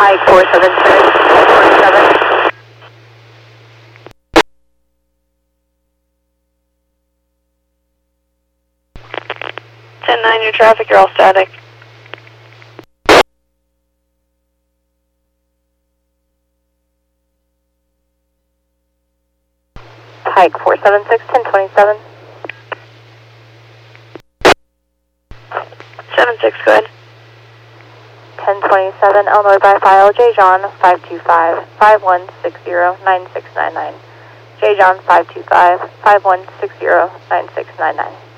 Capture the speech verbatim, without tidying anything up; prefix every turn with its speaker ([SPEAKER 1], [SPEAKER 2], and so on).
[SPEAKER 1] Pike four seven six, ten twenty-seven.
[SPEAKER 2] ten nine, your traffic, you're all static.
[SPEAKER 1] Pike four seven six, ten twenty-seven.
[SPEAKER 2] seven six, go ahead.
[SPEAKER 1] ten twenty-seven, Illinois by file, J. John five two five, five one six zero, nine six nine nine. J. John five two five, five one six zero, nine six nine nine.